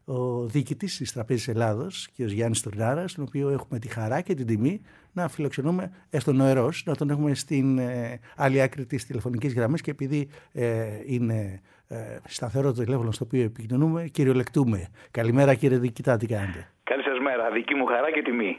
ο διοικητής της Τραπέζης Ελλάδος, κ. Γιάννης Τουρνάρας, τον οποίο έχουμε τη χαρά και την τιμή να φιλοξενούμε στον νοερός, να τον έχουμε στην άλλη άκρη της τηλεφωνικής γραμμής και επειδή είναι σταθερό το τηλέφωνο στο οποίο επικοινωνούμε, κυριολεκτούμε. Καλημέρα κύριε διοικητά, τι κάνετε? Καλή σας μέρα, δική μου χαρά και τιμή.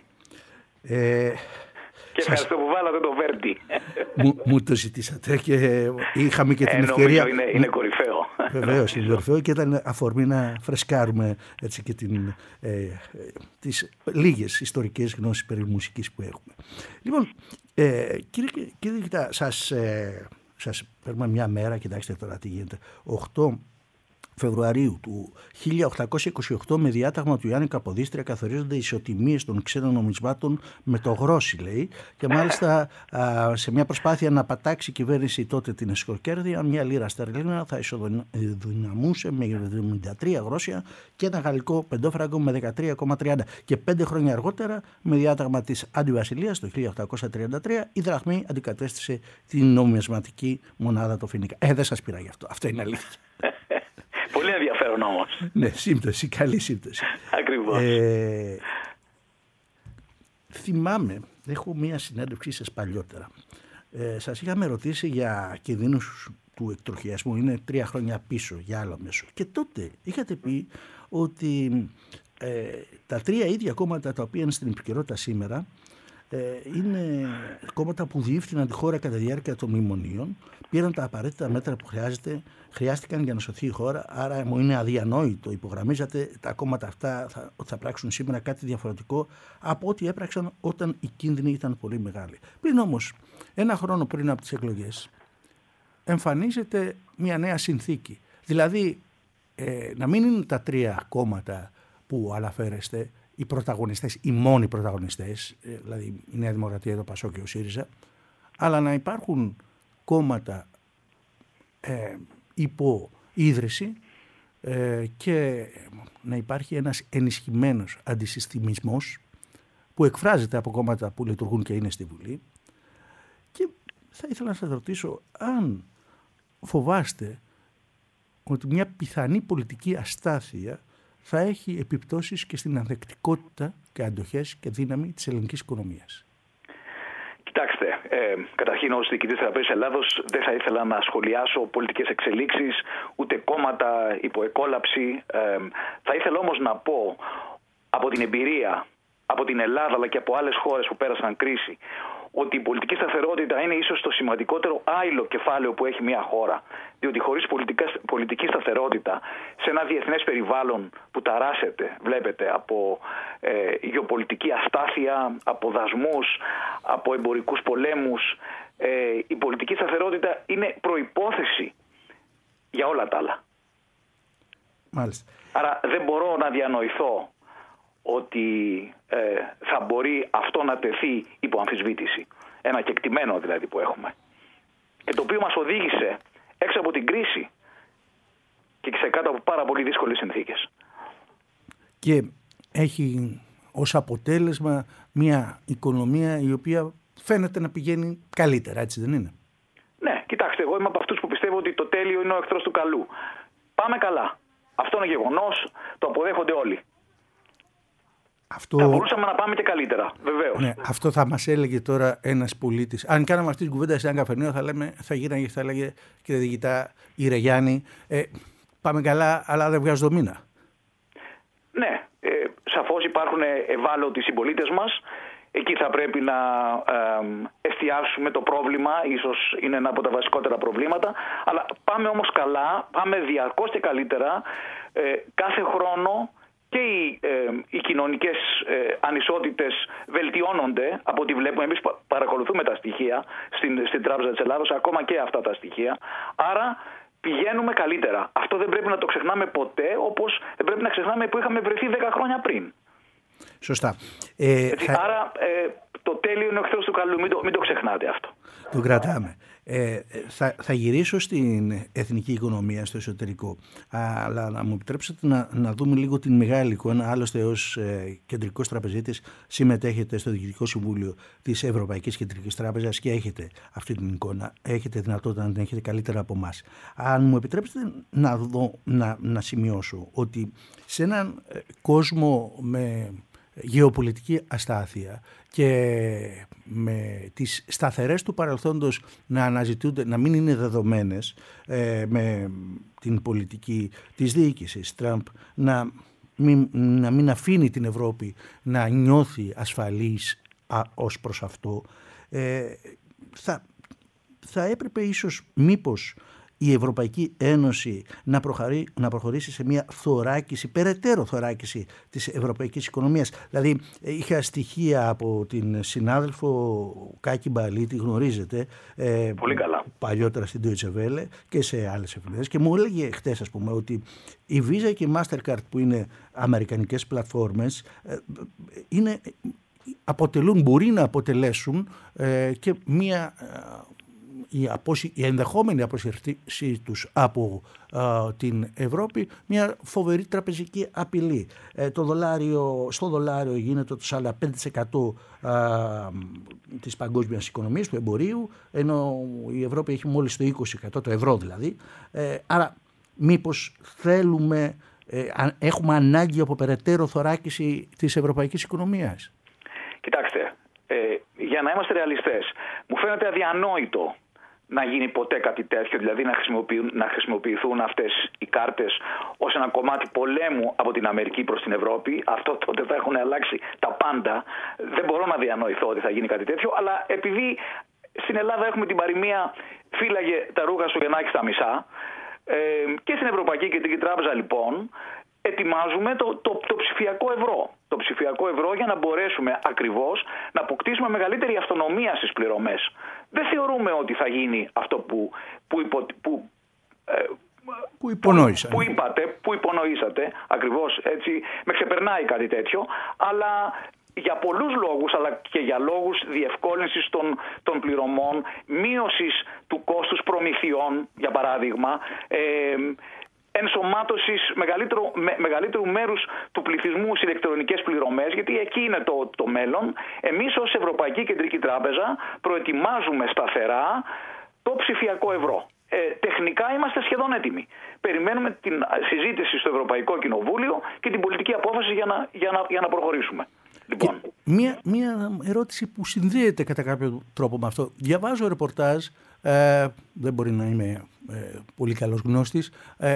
Και ευχαριστώ που βάλατε το Βέρντι. Μου το ζητήσατε και είχαμε και την ευκαιρία. Είναι κορυφαίο. Βεβαίως είναι κορυφαίο και ήταν αφορμή να φρεσκάρουμε έτσι και τις λίγες ιστορικές γνώσεις περί μουσικής που έχουμε. Λοιπόν, κύριε Διοικητά, σας παίρνουμε μια μέρα, κοιτάξτε τώρα τι γίνεται, 8 Φεβρουαρίου του 1828 με διάταγμα του Ιάννη Καποδίστρια καθορίζονται οι ισοτιμίες των ξένων νομισμάτων με το γρόσι, λέει, και μάλιστα σε μια προσπάθεια να πατάξει η κυβέρνηση τότε την εσχροκέρδεια, μια λίρα στερλίνα θα ισοδυναμούσε με 73 γρόσια και ένα γαλλικό πεντόφραγκο με 13,30. Και 5 χρόνια αργότερα, με διάταγμα της Αντιβασιλείας το 1833, η δραχμή αντικατέστησε την νομισματική μονάδα το φοινικά. Δεν σας πειράγει αυτό. Αυτό είναι αλήθεια. Πολύ ενδιαφέρον όμως. Ναι, σύμπτωση, καλή σύμπτωση. Ακριβώς. Θυμάμαι, έχω μία συνέντευξή σας παλιότερα. Σας είχαμε ρωτήσει για κινδύνους του εκτροχιασμού, είναι 3 χρόνια πίσω για άλλο μέσο. Και τότε είχατε πει ότι τα 3 ίδια κόμματα τα οποία είναι στην επικαιρότητα σήμερα είναι κόμματα που διεύθυναν τη χώρα κατά τη διάρκεια των μνημονίων, πήραν τα απαραίτητα μέτρα που χρειάστηκαν για να σωθεί η χώρα. Άρα μου είναι αδιανόητο, υπογραμμίζατε, τα κόμματα αυτά ότι θα πράξουν σήμερα κάτι διαφορετικό από ό,τι έπραξαν όταν οι κίνδυνοι ήταν πολύ μεγάλοι. Πριν όμως, 1 χρόνο πριν από τις εκλογές, εμφανίζεται μια νέα συνθήκη. Δηλαδή, να μην είναι τα 3 κόμματα που αναφέρεστε οι πρωταγωνιστές, οι μόνοι πρωταγωνιστές, δηλαδή η Νέα Δημοκρατία, το ΠΑΣΟΚ και ο ΣΥΡΙΖΑ, αλλά να υπάρχουν κόμματα υπό ίδρυση και να υπάρχει ένας ενισχυμένος αντισυστημισμός που εκφράζεται από κόμματα που λειτουργούν και είναι στη Βουλή. Και θα ήθελα να σας ρωτήσω αν φοβάστε ότι μια πιθανή πολιτική αστάθεια θα έχει επιπτώσεις και στην ανθεκτικότητα και αντοχές και δύναμη της ελληνικής οικονομίας. Κοιτάξτε, καταρχήν ως διοικητής Τραπέζης Ελλάδος δεν θα ήθελα να σχολιάσω πολιτικές εξελίξεις, ούτε κόμματα υπό εκόλαψη. Θα ήθελα όμως να πω από την εμπειρία, από την Ελλάδα αλλά και από άλλες χώρες που πέρασαν κρίση, ότι η πολιτική σταθερότητα είναι ίσως το σημαντικότερο άειλο κεφάλαιο που έχει μια χώρα. Διότι χωρίς πολιτική σταθερότητα, σε ένα διεθνές περιβάλλον που ταράσσεται, βλέπετε, από γεωπολιτική αστάθεια, από δασμούς, από εμπορικούς πολέμους, η πολιτική σταθερότητα είναι προϋπόθεση για όλα τα άλλα. Μάλιστα. Άρα δεν μπορώ να διανοηθώ ότι θα μπορεί αυτό να τεθεί υπό αμφισβήτηση. Ένα κεκτημένο δηλαδή που έχουμε. Και το οποίο μας οδήγησε έξω από την κρίση και σε κάτω από πάρα πολύ δύσκολες συνθήκες. Και έχει ως αποτέλεσμα μια οικονομία η οποία φαίνεται να πηγαίνει καλύτερα, έτσι δεν είναι? Ναι, κοιτάξτε, εγώ είμαι από αυτούς που πιστεύω ότι το τέλειο είναι ο εχθρός του καλού. Πάμε καλά. Αυτό είναι γεγονός, το αποδέχονται όλοι. Θα μπορούσαμε να πάμε και καλύτερα, βεβαίως. Ναι, αυτό θα μας έλεγε τώρα ένας πολίτης. Αν κάναμε αυτή την κουβέντα σε ένα καφενείο, θα γύρναγε, θα έλεγε, κύριε Διοικητά, η Ρεγιάννη, πάμε καλά, αλλά δεν βγάζω το μήνα. Ναι, σαφώς υπάρχουν ευάλωτοι συμπολίτες μας. Εκεί θα πρέπει να εστιάσουμε το πρόβλημα, ίσως είναι ένα από τα βασικότερα προβλήματα. Αλλά πάμε όμως καλά, πάμε διαρκώς και καλύτερα. Κάθε χρόνο και οι κοινωνικές ανισότητες βελτιώνονται από ό,τι βλέπουμε. Εμείς παρακολουθούμε τα στοιχεία στην Τράπεζα της Ελλάδος, ακόμα και αυτά τα στοιχεία. Άρα πηγαίνουμε καλύτερα. Αυτό δεν πρέπει να το ξεχνάμε ποτέ, όπως δεν πρέπει να ξεχνάμε που είχαμε βρεθεί 10 χρόνια πριν. Σωστά. Άρα το τέλειο είναι ο εχθρός του καλού. Μην το ξεχνάτε αυτό. τον κρατάμε. Θα γυρίσω στην εθνική οικονομία, στο εσωτερικό, αλλά να μου επιτρέψετε να δούμε λίγο την μεγάλη εικόνα. Άλλωστε, ως κεντρικός τραπεζίτης συμμετέχετε στο Διοικητικό Συμβούλιο της Ευρωπαϊκής Κεντρικής Τράπεζας και έχετε αυτή την εικόνα. Έχετε δυνατότητα να την έχετε καλύτερα από εμάς. Αν μου επιτρέψετε να σημειώσω ότι σε έναν κόσμο με γεωπολιτική αστάθεια και με τις σταθερές του παρελθόντος να αναζητούνται, να μην είναι δεδομένες, με την πολιτική της διοίκησης Τραμπ να μην αφήνει την Ευρώπη να νιώθει ασφαλής ως προς αυτό, θα έπρεπε ίσως μήπως η Ευρωπαϊκή Ένωση να προχωρήσει σε μια περαιτέρω θωράκιση της ευρωπαϊκής οικονομίας. Δηλαδή, είχα στοιχεία από την συνάδελφο Κάκη Μπαλή, τη γνωρίζετε, πολύ καλά, παλιότερα στην Deutsche Welle και σε άλλες εφημερίδες, και μου έλεγε χτες, ας πούμε, ότι η Visa και η Mastercard, που είναι αμερικανικές πλατφόρμες, μπορεί να αποτελέσουν και μια... η ενδεχόμενη αποσυρθήση τους από την Ευρώπη μια φοβερή τραπεζική απειλή. Στο δολάριο γίνεται το 45% της παγκόσμιας οικονομίας, του εμπορίου, ενώ η Ευρώπη έχει μόλις το 20%, το ευρώ δηλαδή. Άρα μήπως έχουμε ανάγκη από περαιτέρω θωράκιση της ευρωπαϊκής οικονομίας? Κοιτάξτε, για να είμαστε ρεαλιστές, μου φαίνεται αδιανόητο να γίνει ποτέ κάτι τέτοιο, δηλαδή να χρησιμοποιηθούν αυτές οι κάρτες ως ένα κομμάτι πολέμου από την Αμερική προς την Ευρώπη. Αυτό τότε θα έχουν αλλάξει τα πάντα. Δεν μπορώ να διανοηθώ ότι θα γίνει κάτι τέτοιο, αλλά επειδή στην Ελλάδα έχουμε την παροιμία «φύλαγε τα ρούχα σου και να έχεις τα μισά», και στην Ευρωπαϊκή Κεντρική Τράπεζα λοιπόν ετοιμάζουμε το ψηφιακό ευρώ. Το ψηφιακό ευρώ για να μπορέσουμε ακριβώς να αποκτήσουμε μεγαλύτερη αυτονομία στις πληρωμές. Δεν θεωρούμε ότι θα γίνει αυτό που υπονοήσατε, ακριβώς έτσι, με ξεπερνάει κάτι τέτοιο, αλλά για πολλούς λόγους, αλλά και για λόγους διευκόλυνσης των πληρωμών, μείωσης του κόστους προμηθειών, για παράδειγμα, ενσωμάτωσης μεγαλύτερου μέρους του πληθυσμού σε ηλεκτρονικές πληρωμές, γιατί εκεί είναι το μέλλον. Εμείς ως Ευρωπαϊκή Κεντρική Τράπεζα προετοιμάζουμε σταθερά το ψηφιακό ευρώ. Τεχνικά είμαστε σχεδόν έτοιμοι. Περιμένουμε την συζήτηση στο Ευρωπαϊκό Κοινοβούλιο και την πολιτική απόφαση για να προχωρήσουμε. Λοιπόν. Μία ερώτηση που συνδέεται κατά κάποιο τρόπο με αυτό. Διαβάζω ρεπορτάζ, δεν μπορεί να είμαι πολύ καλός γνώστης,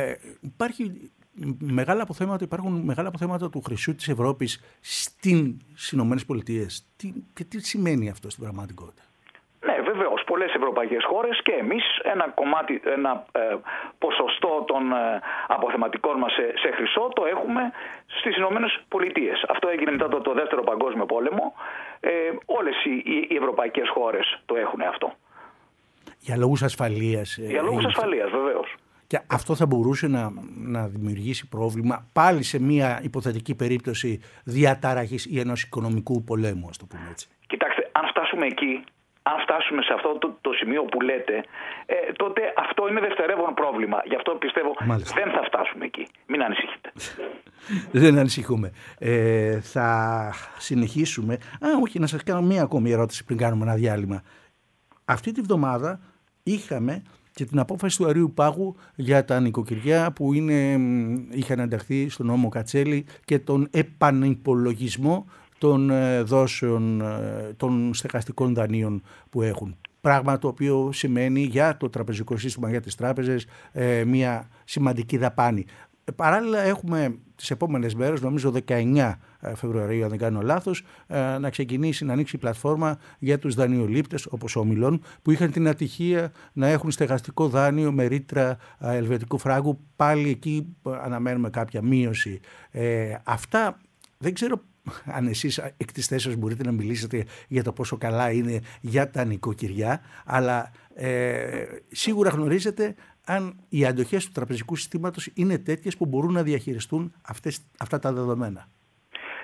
υπάρχουν μεγάλα αποθέματα του χρυσού της Ευρώπης στις Ηνωμένες Πολιτείες. Και τι σημαίνει αυτό στην πραγματικότητα? Ναι, βεβαίως, πολλές ευρωπαϊκές χώρες και εμείς ένα ποσοστό των αποθεματικών μας σε χρυσό το έχουμε στις Ηνωμένες Πολιτείες. Αυτό έγινε μετά το Δεύτερο Παγκόσμιο Πόλεμο. Όλες οι ευρωπαϊκές χώρες το έχουν αυτό. Για λόγους ασφαλείας. Για λόγους ασφαλείας, βεβαίως. Και αυτό θα μπορούσε να δημιουργήσει πρόβλημα πάλι σε μια υποθετική περίπτωση διαταραχής ή ενός οικονομικού πολέμου, ας το πούμε έτσι. Κοιτάξτε, αν φτάσουμε εκεί, αν φτάσουμε σε αυτό το σημείο που λέτε, τότε αυτό είναι δευτερεύον πρόβλημα. Γι' αυτό πιστεύω δεν θα φτάσουμε εκεί. Μην ανησυχείτε. Δεν ανησυχούμε. Θα συνεχίσουμε. Όχι, να σας κάνω μία ακόμη ερώτηση πριν κάνουμε ένα διάλειμμα. Αυτή τη βδομάδα είχαμε και την απόφαση του Αρείου Πάγου για τα νοικοκυριά που είχαν ενταχθεί στον νόμο Κατσέλη και τον επανυπολογισμό των δόσεων των στεγαστικών δανείων που έχουν. Πράγμα το οποίο σημαίνει για το τραπεζικό σύστημα, για τις τράπεζες, μια σημαντική δαπάνη. Παράλληλα έχουμε τις επόμενες μέρες, νομίζω 19 Φεβρουαρίου αν δεν κάνω λάθος, να ξεκινήσει να ανοίξει η πλατφόρμα για τους δανειολήπτες όπως ο Μιλών, που είχαν την ατυχία να έχουν στεγαστικό δάνειο με ρήτρα ελβετικού φράγκου. Πάλι εκεί αναμένουμε κάποια μείωση. Αυτά δεν ξέρω αν εσείς εκ της θέσεως μπορείτε να μιλήσετε για το πόσο καλά είναι για τα νοικοκυριά, αλλά σίγουρα γνωρίζετε αν οι αντοχές του τραπεζικού συστήματος είναι τέτοιες που μπορούν να διαχειριστούν αυτά τα δεδομένα.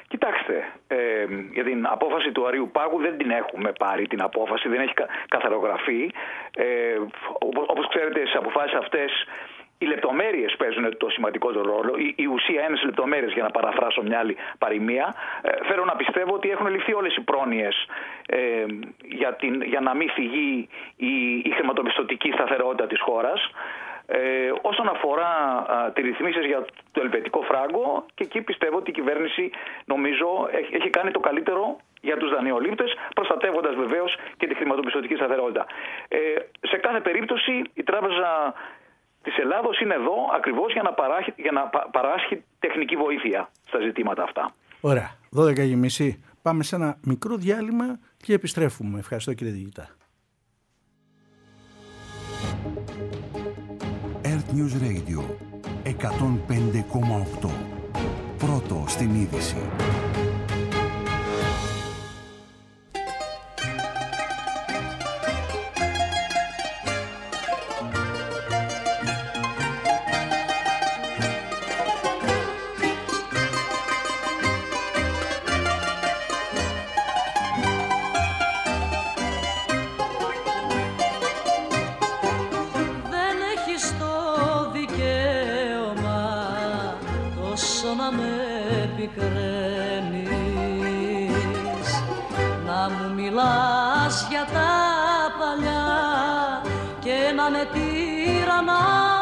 Κοιτάξτε, για την απόφαση του Αριουπάγου δεν την έχουμε πάρει την απόφαση, δεν έχει καθαρογραφεί. Όπως ξέρετε, στις αποφάσεις αυτές οι λεπτομέρειες παίζουν το σημαντικότερο ρόλο. Η ουσία είναι στις λεπτομέρειες, για να παραφράσω μια άλλη παροιμία. Θέλω να πιστεύω ότι έχουν ληφθεί όλες οι πρόνοιες για να μην φυγεί η χρηματοπιστωτική σταθερότητα της χώρας. Όσον αφορά τις ρυθμίσεις για το ελβετικό φράγκο, και εκεί πιστεύω ότι η κυβέρνηση, νομίζω, έχει κάνει το καλύτερο για τους δανειολήπτες, προστατεύοντας βεβαίως και τη χρηματοπιστωτική σταθερότητα. Σε κάθε περίπτωση η Τράπεζα της Ελλάδος είναι εδώ ακριβώς για να παράσχει τεχνική βοήθεια στα ζητήματα αυτά. Ωραία, 12:30. Πάμε σε ένα μικρό διάλειμμα και επιστρέφουμε. Ευχαριστώ, κύριε Διηγητά. Earth News Radio 105,8. Πρώτο στην είδηση. Να μου μιλάς για τα παλιά και να με τυραννάς.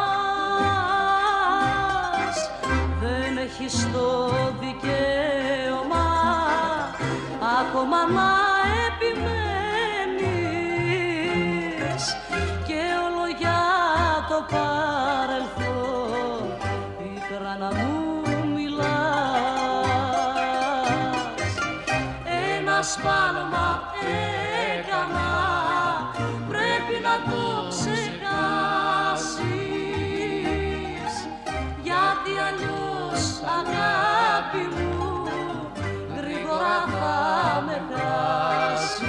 Δεν έχεις το δικαίωμα ακόμα να επιμένεις και όλο για το παρελθόν πίκρα να μου σφάλμα έκανα, πρέπει να το ξεχάσεις, γιατί αλλιώς αγάπη μου γρήγορα θα με χάσεις.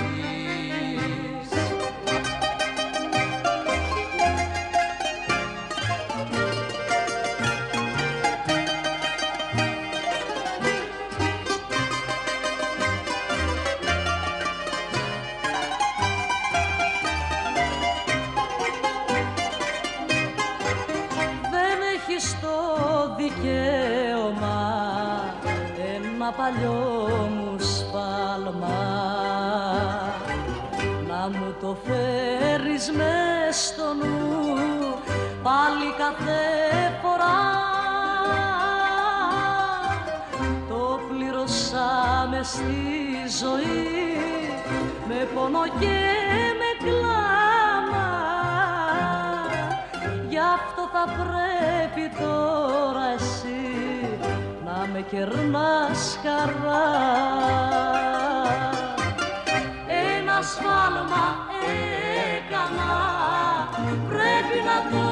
Παλιό μου σφάλμα να μου το φέρεις μες στο νου πάλι κάθε φορά. Το πλήρωσα μες στη ζωή με πόνο και με κλάμα, γι' αυτό θα πρέπει τώρα εσύ να με κερνάς χαρά. Ένα σφάλμα έκανα, πρέπει να το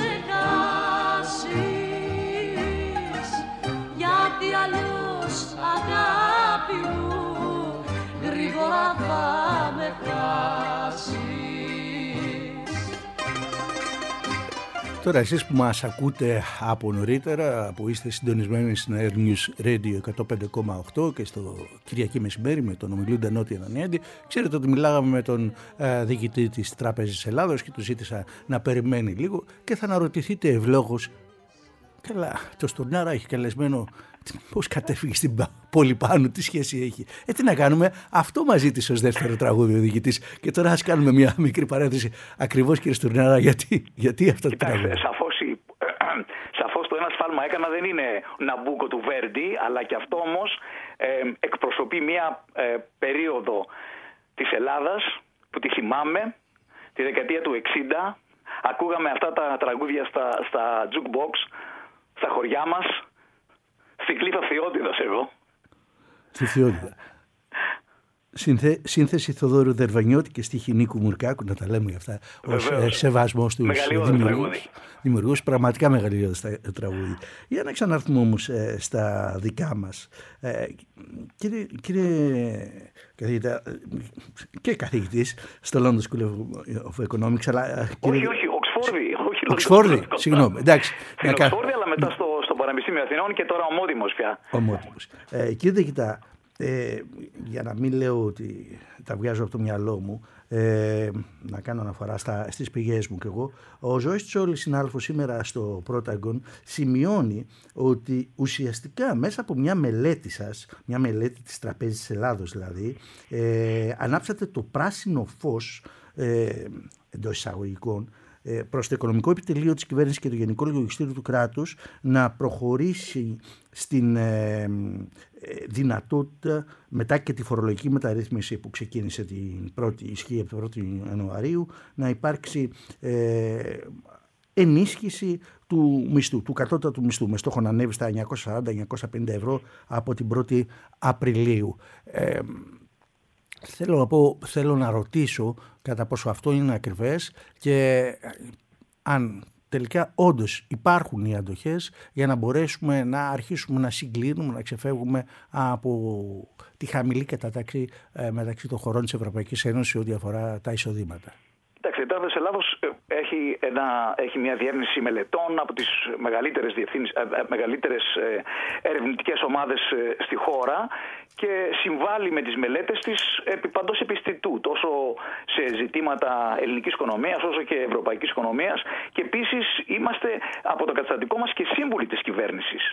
ξεχάσεις, γιατί αλλιώς αγάπη μου γρήγορα θα με χάσεις. Τώρα εσείς που μας ακούτε από νωρίτερα, που είστε συντονισμένοι στην Air News Radio 105,8 και στο Κυριακή μεσημέρι με τον ομιλούντα Νότια Δανιέντη, ξέρετε ότι μιλάγαμε με τον διοικητή της Τράπεζας Ελλάδος και του ζήτησα να περιμένει λίγο και θα αναρωτηθείτε ευλόγως, καλά, το Στουρνάρα έχει καλεσμένο, πώς κατέφυγε στην πόλη πάνω, τι σχέση έχει. Τι να κάνουμε, αυτό μας ζήτησε ως δεύτερο τραγούδι ο διοικητής. Και τώρα ας κάνουμε μια μικρή παρένθεση. Ακριβώς, κύριε Στουρνάρα, γιατί αυτό το τραγούδι. Σαφώς το ένα σφάλμα έκανα δεν είναι Ναμπούκο του Βέρντι, αλλά και αυτό όμως εκπροσωπεί μια περίοδο της Ελλάδας που τη θυμάμαι, τη δεκαετία του 60. Ακούγαμε αυτά τα τραγούδια στα jukebox, στα χωριά μας, στην Κλήθο Θεότητας εγώ. Στη Θεότητα. Σύνθεση Θοδόρου Δερβανιώτη και στίχη Νίκου Μουρκάκου, να τα λέμε αυτά, ως σεβασμός στους δημιουργούς, πραγματικά μεγαλειώδες τραγούδι. Για να ξανάρθουμε όμως στα δικά μας. Κύριε καθηγητά και καθηγητής στο London School of Economics, αλλά... Όχι, Οξφόρδη. Οξφόρδη, συγγνώμη, εντάξει. Στην Οξφόρδη, αλλά μετά στο Πανεπιστήμιο Αθηνών και τώρα ομότιμος πια. Ομότιμος. Κύριε Κιτά, για να μην λέω ότι τα βγάζω από το μυαλό μου, να κάνω αναφορά στις πηγές μου κι εγώ, ο Ζωής Τσόλης, συνάδελφος, σήμερα στο Πρόταγκον σημειώνει ότι ουσιαστικά μέσα από μια μελέτη σας, μια μελέτη της Τραπέζης της Ελλάδος δηλαδή, ανάψατε το πράσινο φως, εντός εισαγωγικών, προς το οικονομικό επιτελείο της κυβέρνησης και το Γενικό Λογιστήριο του κράτους να προχωρήσει στην δυνατότητα, μετά και τη φορολογική μεταρρύθμιση που ξεκίνησε την πρώτη ισχύ από το 1η Ιανουαρίου, να υπάρξει ενίσχυση του μισθού, του κατώτατου μισθού, με στόχο να ανέβει στα 940-950 ευρώ από την 1η Απριλίου. Θέλω να ρωτήσω κατά πόσο αυτό είναι ακριβές και αν τελικά όντως υπάρχουν οι αντοχές για να μπορέσουμε να αρχίσουμε να συγκλίνουμε, να ξεφεύγουμε από τη χαμηλή κατάταξη μεταξύ των χωρών της Ευρωπαϊκής Ένωσης ό,τι αφορά τα εισοδήματα. Εντάξει, η Τράπεζα της Ελλάδος έχει μια διεύθυνση μελετών από τις μεγαλύτερες ερευνητικές ομάδες στη χώρα και συμβάλλει με τις μελέτες της παντός επιστητού, τόσο σε ζητήματα ελληνικής οικονομίας όσο και ευρωπαϊκής οικονομίας, και επίσης είμαστε από το καταστατικό μας και σύμβουλοι της κυβέρνησης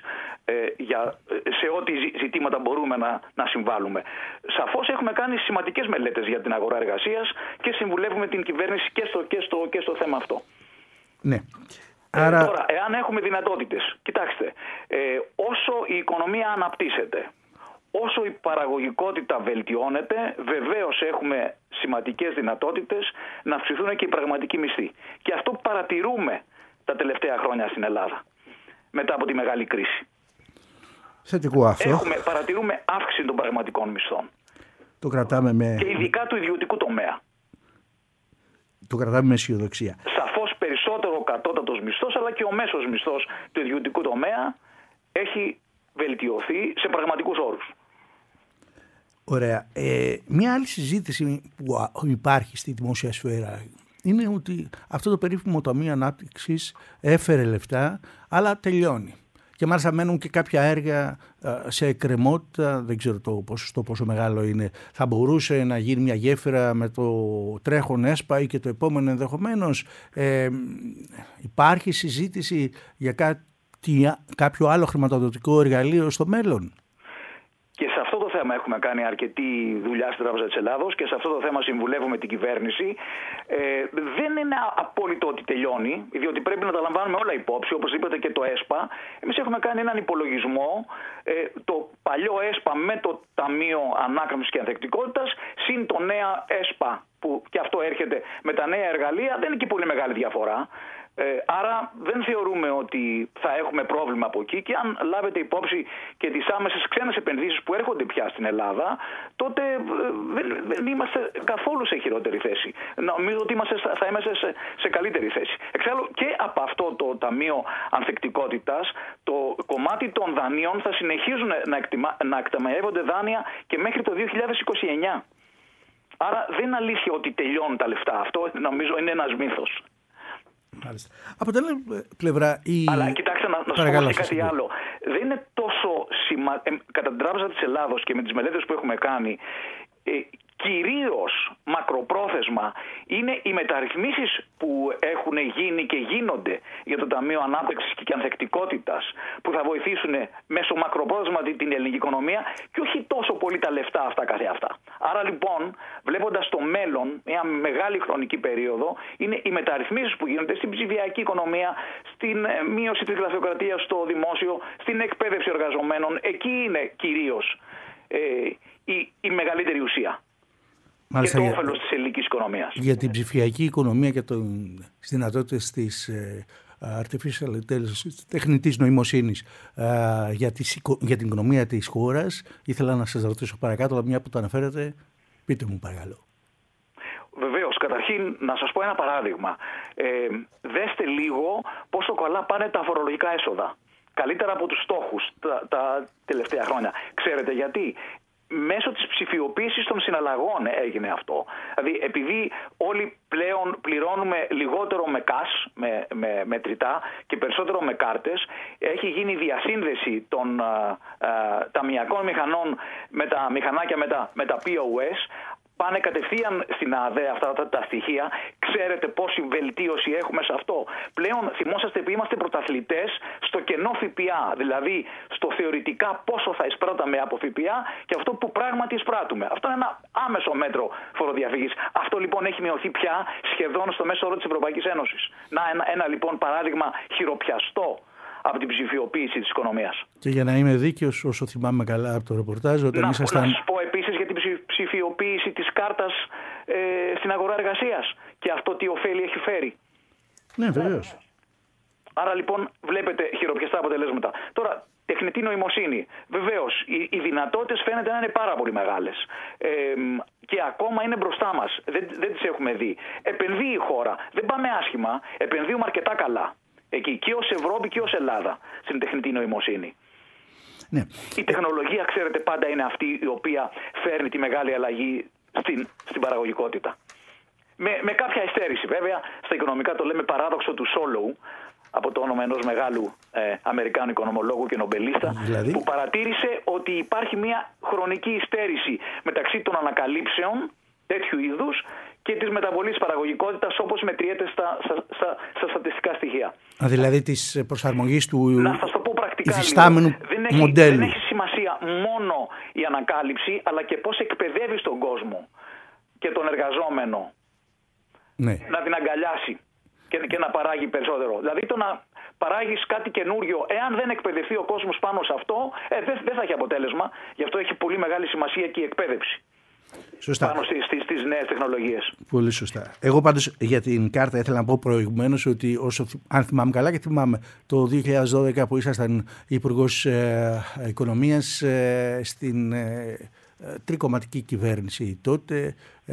σε ό,τι ζητήματα μπορούμε να συμβάλλουμε. Σαφώς έχουμε κάνει σημαντικές μελέτες για την αγορά εργασίας και συμβουλεύουμε την κυβέρνηση και στο θέμα αυτό. Ναι. Τώρα, εάν έχουμε δυνατότητες, κοιτάξτε, όσο η οικονομία αναπτύσσεται, όσο η παραγωγικότητα βελτιώνεται, βεβαίως έχουμε σημαντικές δυνατότητες να αυξηθούν και οι πραγματικοί μισθοί. Και αυτό παρατηρούμε τα τελευταία χρόνια στην Ελλάδα, μετά από τη μεγάλη κρίση. Θετικό αυτό. Παρατηρούμε αύξηση των πραγματικών μισθών. Το κρατάμε και ειδικά του ιδιωτικού τομέα. Το κρατάμε με αισιοδοξία. Σαφώς περισσότερο ο κατώτατος μισθός, αλλά και ο μέσος μισθός του ιδιωτικού τομέα έχει βελτιωθεί σε πραγματικούς όρους. Ωραία. Μια άλλη συζήτηση που υπάρχει στη δημόσια σφαίρα είναι ότι αυτό το περίφημο Ταμείο Ανάπτυξης έφερε λεφτά, αλλά τελειώνει. Και μάλιστα μένουν και κάποια έργα σε εκκρεμότητα, δεν ξέρω το ποσοστό πόσο μεγάλο είναι. Θα μπορούσε να γίνει μια γέφυρα με το τρέχον ΕΣΠΑ ή και το επόμενο ενδεχομένως. Υπάρχει συζήτηση για κάποιο άλλο χρηματοδοτικό εργαλείο στο μέλλον? Και σε αυτό το θέμα έχουμε κάνει αρκετή δουλειά στην Τράπεζα της Ελλάδος και σε αυτό το θέμα συμβουλεύουμε την κυβέρνηση. Δεν είναι απόλυτο ότι τελειώνει, διότι πρέπει να τα λαμβάνουμε όλα υπόψη, όπως είπατε και το ΕΣΠΑ. Εμείς έχουμε κάνει έναν υπολογισμό, το παλιό ΕΣΠΑ με το Ταμείο Ανάκαμψης και Ανθεκτικότητας, συν το νέο ΕΣΠΑ, που και αυτό έρχεται με τα νέα εργαλεία, δεν είναι και πολύ μεγάλη διαφορά. Άρα δεν θεωρούμε ότι θα έχουμε πρόβλημα από εκεί, και αν λάβετε υπόψη και τις άμεσες ξένες επενδύσεις που έρχονται πια στην Ελλάδα, τότε δεν είμαστε καθόλου σε χειρότερη θέση. Νομίζω ότι θα είμαστε σε καλύτερη θέση. Εξάλλου και από αυτό το Ταμείο Ανθεκτικότητας, το κομμάτι των δανείων θα συνεχίζουν να εκταμιεύονται δάνεια και μέχρι το 2029. Άρα δεν είναι αλήθεια ότι τελειώνουν τα λεφτά. Αυτό νομίζω είναι ένας μύθος. Μάλιστα. Από την άλλη πλευρά Αλλά κοιτάξτε να σου πω και κάτι άλλο. Δεν είναι τόσο κατά την Τράπεζα της Ελλάδος και με τις μελέτες που έχουμε κάνει, κυρίως μακροπρόθεσμα είναι οι μεταρρυθμίσεις που έχουν γίνει και γίνονται για το Ταμείο Ανάπτυξης και Ανθεκτικότητας, που θα βοηθήσουν μέσω μακροπρόθεσμα την ελληνική οικονομία, και όχι τόσο πολύ τα λεφτά αυτά καθεαυτά. Άρα λοιπόν, βλέποντας το μέλλον, μια μεγάλη χρονική περίοδο, είναι οι μεταρρυθμίσεις που γίνονται στην ψηφιακή οικονομία, στην μείωση της γραφειοκρατίας στο δημόσιο, στην εκπαίδευση εργαζομένων. Εκεί είναι κυρίως η μεγαλύτερη ουσία. Μάλιστα, και το όφελος της ελληνικής οικονομίας. Για την ψηφιακή οικονομία και τις δυνατότητες της artificial intelligence, τεχνητής νοημοσύνης για την οικονομία της χώρας, ήθελα να σας ρωτήσω παρακάτω, αλλά μια που το αναφέρετε, πείτε μου παρακαλώ. Βεβαίως, καταρχήν να σας πω ένα παράδειγμα. Δέστε λίγο πόσο καλά πάνε τα φορολογικά έσοδα. Καλύτερα από τους στόχους τα τελευταία χρόνια. Ξέρετε γιατί? μέσω της ψηφιοποίησης των συναλλαγών έγινε αυτό. Δηλαδή επειδή όλοι πλέον πληρώνουμε λιγότερο με cash, με μετρητά και περισσότερο με κάρτες, έχει γίνει διασύνδεση των ταμειακών μηχανών με τα μηχανάκια με τα POS. Πάνε κατευθείαν στην ΑΔΕ αυτά τα στοιχεία. Ξέρετε πόση βελτίωση έχουμε σε αυτό. Πλέον θυμόσαστε που είμαστε πρωταθλητές στο κενό ΦΠΑ. Δηλαδή στο θεωρητικά πόσο θα εισπράταμε από ΦΠΑ και αυτό που πράγματι εισπράττουμε. Αυτό είναι ένα άμεσο μέτρο φοροδιαφυγής. Αυτό λοιπόν έχει μειωθεί πια σχεδόν στο μέσο όρο της Ευρωπαϊκής Ένωσης. ένα λοιπόν παράδειγμα χειροπιαστό από την ψηφιοποίηση της οικονομίας. Και για να είμαι δίκαιος, όσο θυμάμαι καλά από το ρεπορτάζ, όταν ήσασταν... Να σας πω επίσης για την ψηφιοποίηση της κάρτας στην αγορά εργασίας και αυτό τι ωφέλη έχει φέρει. Ναι, βεβαίως. Άρα λοιπόν βλέπετε χειροπιαστά αποτελέσματα. Τώρα, τεχνητή νοημοσύνη. Βεβαίως, οι δυνατότητες φαίνεται να είναι πάρα πολύ μεγάλες. Και ακόμα είναι μπροστά μας. Δεν τις έχουμε δει. Επενδύει η χώρα. Δεν πάμε άσχημα. Επενδύουμε αρκετά καλά. Εκεί και ως Ευρώπη και ως Ελλάδα στην τεχνητή νοημοσύνη. Ναι. Η τεχνολογία, ξέρετε, πάντα είναι αυτή η οποία φέρνει τη μεγάλη αλλαγή στην παραγωγικότητα. Με κάποια υστέρηση βέβαια, στα οικονομικά το λέμε παράδοξο του Σόλοου, από το όνομα ενός μεγάλου Αμερικάνου οικονομολόγου και νομπελίστα, δηλαδή, που παρατήρησε ότι υπάρχει μια χρονική υστέρηση μεταξύ των ανακαλύψεων τέτοιου είδους και της μεταβολής παραγωγικότητας όπως μετριέται στα στατιστικά στοιχεία. Δηλαδή της προσαρμογής του να σας το πω πρακτικά υφιστάμενου μοντέλου. Δεν έχει σημασία μόνο η ανακάλυψη, αλλά και πώς εκπαιδεύει τον κόσμο και τον εργαζόμενο να την αγκαλιάσει και να παράγει περισσότερο. Δηλαδή το να παράγεις κάτι καινούριο, εάν δεν εκπαιδευτεί ο κόσμος πάνω σε αυτό, δεν θα έχει αποτέλεσμα. Γι' αυτό έχει πολύ μεγάλη σημασία και η εκπαίδευση. Σωστά. Πάνω στις νέες τεχνολογίες. Πολύ σωστά. Εγώ πάντως για την κάρτα ήθελα να πω προηγουμένως ότι αν θυμάμαι καλά και θυμάμαι το 2012 που ήσασταν υπουργός Οικονομίας στην τρικομματική κυβέρνηση τότε,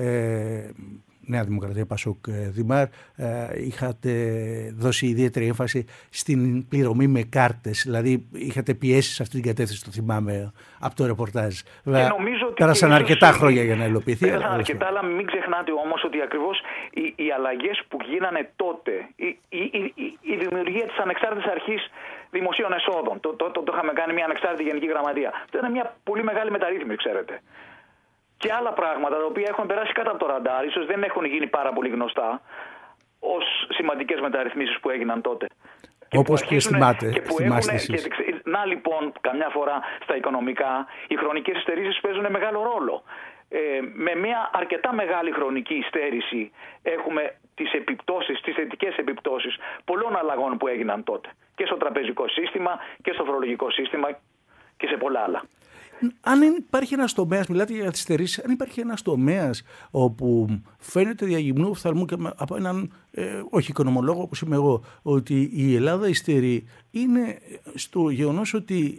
Νέα Δημοκρατία, Πασόκ, Δημάρ, είχατε δώσει ιδιαίτερη έμφαση στην πληρωμή με κάρτες. Δηλαδή είχατε πιέσει σε αυτή την κατεύθυνση, το θυμάμαι από το ρεπορτάζ. Πέρασαν αρκετά χρόνια για να υλοποιηθεί. Πέρασαν αρκετά, αλλά μην ξεχνάτε όμως ότι ακριβώς οι αλλαγές που γίνανε τότε, η δημιουργία της ανεξάρτητης αρχής δημοσίων εσόδων, το είχαμε κάνει μια ανεξάρτητη γενική γραμματεία. Αυτό είναι μια πολύ μεγάλη μεταρρύθμιση, ξέρετε. Και άλλα πράγματα τα οποία έχουν περάσει κάτω από το ραντάρ, ίσως δεν έχουν γίνει πάρα πολύ γνωστά ως σημαντικές μεταρρυθμίσεις που έγιναν τότε. Όπως και θυμάστε εσείς. Να λοιπόν, καμιά φορά στα οικονομικά, οι χρονικές υστερήσεις παίζουν μεγάλο ρόλο. Με μια αρκετά μεγάλη χρονική υστέρηση έχουμε τις θετικές επιπτώσεις πολλών αλλαγών που έγιναν τότε. Και στο τραπεζικό σύστημα και στο φορολογικό σύστημα και σε πολλά άλλα. Αν υπάρχει ένας τομέας, μιλάτε για τις στερήσεις, αν υπάρχει ένας τομέας όπου φαίνεται διαγυμνού οφθαλμού και από έναν όχι οικονομολόγο όπως είμαι εγώ, ότι η Ελλάδα υστερεί, είναι στο γεγονός ότι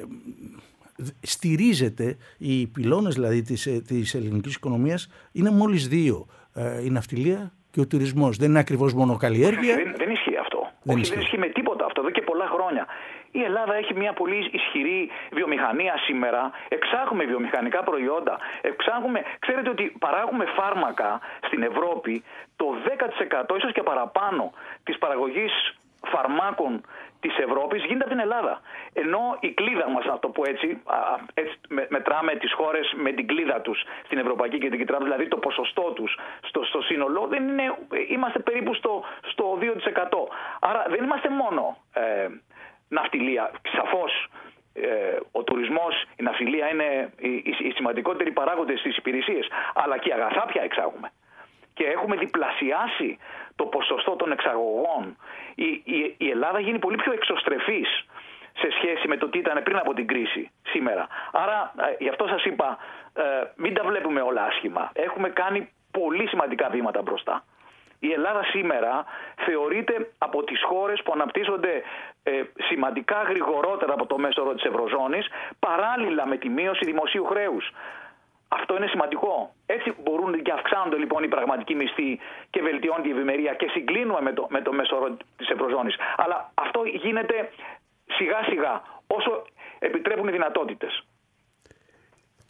στηρίζεται, οι πυλώνες δηλαδή της ελληνικής οικονομίας είναι μόλις δύο, η ναυτιλία και ο τουρισμός. Δεν είναι ακριβώς μόνο καλλιέργεια. Δεν ισχύει αυτό. Δεν ισχύει με τίποτα αυτό εδώ και πολλά χρόνια. Η Ελλάδα έχει μια πολύ ισχυρή βιομηχανία σήμερα. Εξάγουμε βιομηχανικά προϊόντα. Ξέρετε ότι παράγουμε φάρμακα στην Ευρώπη. Το 10% ίσως και παραπάνω της παραγωγής φαρμάκων της Ευρώπης γίνεται από την Ελλάδα. Ενώ η κλίδα μας, να το πω έτσι μετράμε τις χώρες με την κλίδα τους στην Ευρωπαϊκή Κεντρική Τράπεζα, δηλαδή το ποσοστό τους στο σύνολο, δεν είναι, είμαστε περίπου στο 2%. Άρα δεν είμαστε μόνο ναυτιλία. Σαφώς ο τουρισμός, η ναυτιλία είναι οι σημαντικότεροι παράγοντες στις υπηρεσίες, αλλά και αγαθά πια εξάγουμε. Και έχουμε διπλασιάσει το ποσοστό των εξαγωγών. Η Ελλάδα γίνει πολύ πιο εξωστρεφής σε σχέση με το τι ήταν πριν από την κρίση σήμερα. Άρα γι' αυτό σας είπα, μην τα βλέπουμε όλα άσχημα. Έχουμε κάνει πολύ σημαντικά βήματα μπροστά. Η Ελλάδα σήμερα θεωρείται από τις χώρες που αναπτύσσονται σημαντικά γρηγορότερα από το μέσο όρο της Ευρωζώνης, παράλληλα με τη μείωση δημοσίου χρέους. Αυτό είναι σημαντικό. Έτσι μπορούν και αυξάνονται λοιπόν οι πραγματικοί μισθοί και βελτιώνται η ευημερία και συγκλίνουμε με το μέσο όρο της Ευρωζώνης. Αλλά αυτό γίνεται σιγά σιγά όσο επιτρέπουν οι δυνατότητες.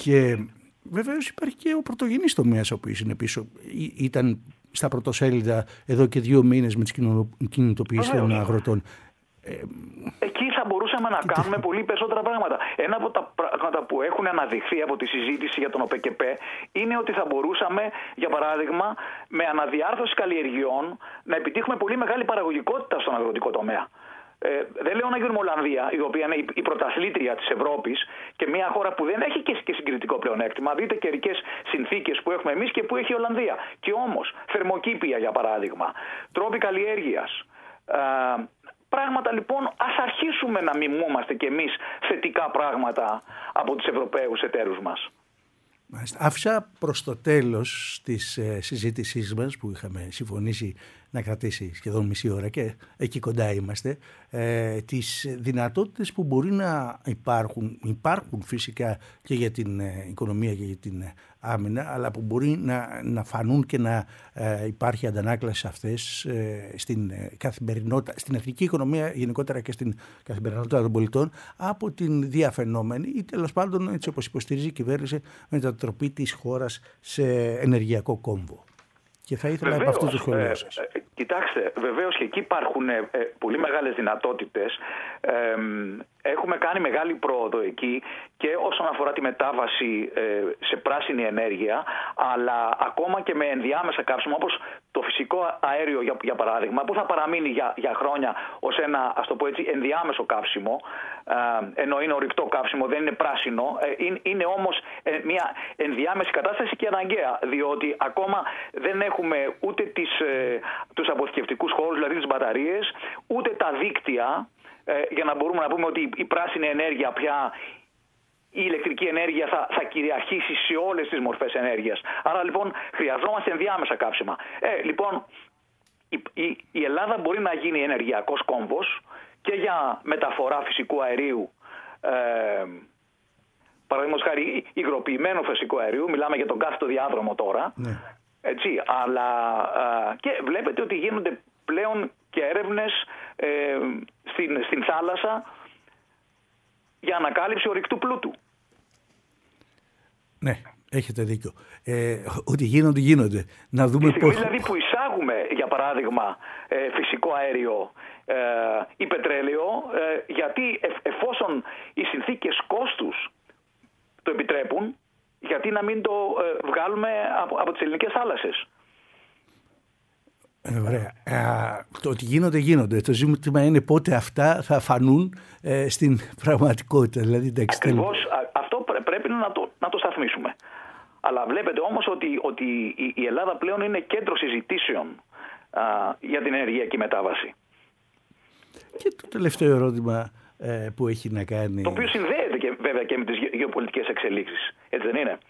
Και βεβαίως υπάρχει και ο πρωτογενής τομέας ο οποίος είναι πίσω. Ήταν στα πρωτοσέλιδα εδώ και 2 μήνες με τις κινητοποιήσεις των αγροτών. Εκεί θα μπορούσαμε να κάνουμε πολύ περισσότερα πράγματα. Ένα από τα πράγματα που έχουν αναδειχθεί από τη συζήτηση για τον ΟΠΕΚΕΠ είναι ότι θα μπορούσαμε, για παράδειγμα, με αναδιάρθρωση καλλιεργειών να επιτύχουμε πολύ μεγάλη παραγωγικότητα στον αγροτικό τομέα. Δεν λέω να γίνουμε Ολλανδία, η οποία είναι η πρωταθλήτρια της Ευρώπης και μια χώρα που δεν έχει και συγκριτικό πλεονέκτημα. Δείτε καιρικές συνθήκες που έχουμε εμείς και που έχει η Ολλανδία. Και όμως, θερμοκήπια για παράδειγμα, τρόποι καλλιέργειας. Πράγματα λοιπόν, ας αρχίσουμε να μιμούμαστε κι εμείς θετικά πράγματα από τους Ευρωπαίους εταίρους μας. Άφησα προς το τέλος της συζήτησής μας που είχαμε συμφωνήσει να κρατήσει σχεδόν μισή ώρα και εκεί κοντά είμαστε, τις δυνατότητες που μπορεί να υπάρχουν φυσικά και για την οικονομία και για την άμυνα, αλλά που μπορεί να φανούν και να υπάρχει αντανάκλαση αυτές στην καθημερινότητα, στην εθνική οικονομία γενικότερα και στην καθημερινότητα των πολιτών από την διαφαινόμενη ή τέλος πάντων, έτσι όπως υποστηρίζει η κυβέρνηση, μετατροπή της χώρας σε ενεργειακό κόμβο. Και θα ήθελα από αυτό το σχολείο σας. Κοιτάξτε, βεβαίως και εκεί υπάρχουν πολύ μεγάλες δυνατότητες. Έχουμε κάνει μεγάλη πρόοδο εκεί και όσον αφορά τη μετάβαση σε πράσινη ενέργεια, αλλά ακόμα και με ενδιάμεσα καύσιμα όπως το φυσικό αέριο για παράδειγμα, που θα παραμείνει για χρόνια ως ένα, ας το πω έτσι, ενδιάμεσο καύσιμο, ενώ είναι ορυκτό καύσιμο, δεν είναι πράσινο, είναι όμως μια ενδιάμεση κατάσταση και αναγκαία, διότι ακόμα δεν έχουμε ούτε τους αποθηκευτικούς χώρους, δηλαδή τις μπαταρίες, ούτε τα δίκτυα, για να μπορούμε να πούμε ότι η πράσινη ενέργεια πια, η ηλεκτρική ενέργεια θα κυριαρχήσει σε όλες τις μορφές ενέργειας. Άρα λοιπόν χρειαζόμαστε ενδιάμεσα καύσιμα. Λοιπόν, η Ελλάδα μπορεί να γίνει ενεργειακός κόμβος και για μεταφορά φυσικού αερίου, παραδείγματος χάρη υγροποιημένο φυσικό αερίου, μιλάμε για τον κάθετο διάδρομο τώρα, ναι. Έτσι, αλλά και βλέπετε ότι γίνονται πλέον και έρευνες στην θάλασσα για ανακάλυψη ορυκτού πλούτου. Ναι, έχετε δίκιο. Ότι γίνονται. Να δούμε πώς. Δηλαδή που εισάγουμε, για παράδειγμα, φυσικό αέριο ή πετρέλαιο, γιατί εφόσον οι συνθήκες κόστους το επιτρέπουν, γιατί να μην το βγάλουμε από τις ελληνικές θάλασσες. Ωραία. Το ότι γίνονται. Το ζήτημα είναι πότε αυτά θα φανούν στην πραγματικότητα. Δηλαδή, ακριβώς, αυτό πρέπει να το σταθμίσουμε. Αλλά βλέπετε όμως ότι η Ελλάδα πλέον είναι κέντρο συζητήσεων για την ενεργειακή μετάβαση. Και το τελευταίο ερώτημα που έχει να κάνει... Το οποίο συνδέεται βέβαια και με τις γεωπολιτικές εξελίξεις. Έτσι δεν είναι?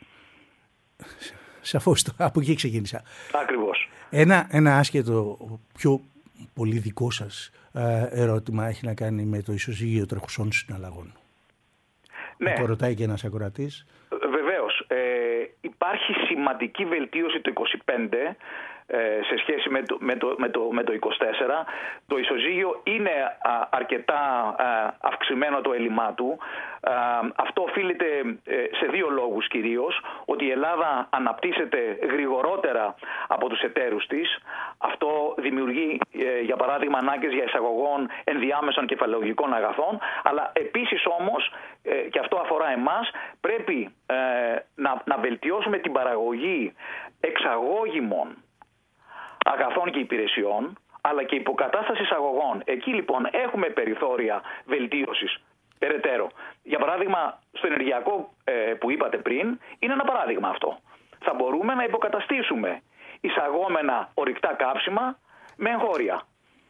Σαφώς, από εκεί ξεκίνησα. Ακριβώς. Ένα άσχετο, πιο πολύ δικό σας ερώτημα έχει να κάνει με το ισοζύγιο τρεχουσών συναλλαγών. Ναι. Το ρωτάει και ένας ακροατής. Βεβαίως. Υπάρχει σημαντική βελτίωση το 2025 σε σχέση με το 24. Το ισοζύγιο είναι αρκετά αυξημένο το έλλειμμά του. Αυτό οφείλεται σε 2 λόγους κυρίως. Ότι η Ελλάδα αναπτύσσεται γρηγορότερα από τους εταίρους της. Αυτό δημιουργεί, για παράδειγμα, ανάγκες για εισαγωγών ενδιάμεσων κεφαλαιολογικών αγαθών. Αλλά επίσης όμως, και αυτό αφορά εμάς, πρέπει να βελτιώσουμε την παραγωγή εξαγώγημων αγαθών και υπηρεσιών, αλλά και υποκατάσταση εισαγωγών. Εκεί λοιπόν έχουμε περιθώρια βελτίωσης περαιτέρω. Για παράδειγμα, στο ενεργειακό που είπατε πριν, είναι ένα παράδειγμα αυτό. Θα μπορούμε να υποκαταστήσουμε εισαγόμενα ορυκτά καύσιμα με εγχώρια.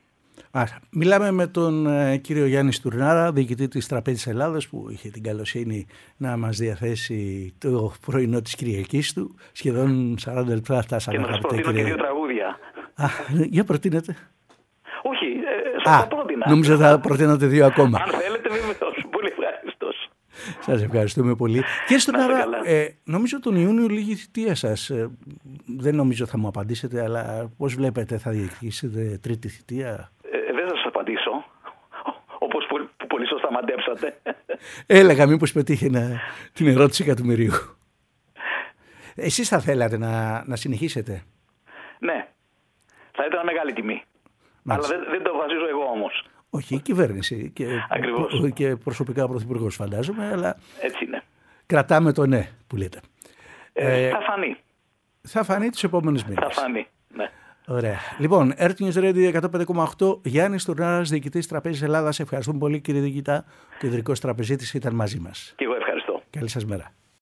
Μιλάμε με τον κύριο Γιάννη Στουρνάρα, διοικητή της Τραπέζης Ελλάδας, που είχε την καλοσύνη να μας διαθέσει το πρωινό της Κυριακής του. Σχεδόν 40 λεπτά φτάσαμε. Και να σας προτείνω και 2 τραγούδια. Για προτείνετε. Όχι, σας τα πρότεινα. Νόμιζα θα προτείνατε 2 ακόμα. Αν θέλετε, βεβαίως. Πολύ ευχαριστώς. Σας ευχαριστούμε πολύ. Και Στουρνάρα, νομίζω τον Ιούνιο λίγη θητεία σας. Δεν νομίζω θα μου απαντήσετε, αλλά πώς βλέπετε, θα διεκδικήσετε 3η θητεία? Δεν θα σας απαντήσω. όπως πολύ σωστά μαντέψατε. Έλεγα μήπως πετύχει την ερώτηση εκατομμυρίου. Εσείς θα θέλατε να συνεχίσετε? Ναι, θα ήταν μεγάλη τιμή. Μάλιστα. Αλλά δεν το αποφασίζω εγώ όμως. Όχι, η κυβέρνηση και προσωπικά ο Πρωθυπουργός φαντάζομαι, αλλά έτσι είναι. Κρατάμε το ναι που λέτε. Θα φανεί. Θα φανεί τους επόμενους μήνες. Θα φανεί, ναι. Ωραία. Λοιπόν, Earth News Radio 105,8, Γιάννης Τουρνάρας, διοικητής Τραπέζης Ελλάδας. Ευχαριστούμε πολύ, κύριε διοικητά. Ο κεντρικός τραπεζίτης ήταν μαζί μας. Και εγώ ευχαριστώ. Καλή σας μέρα.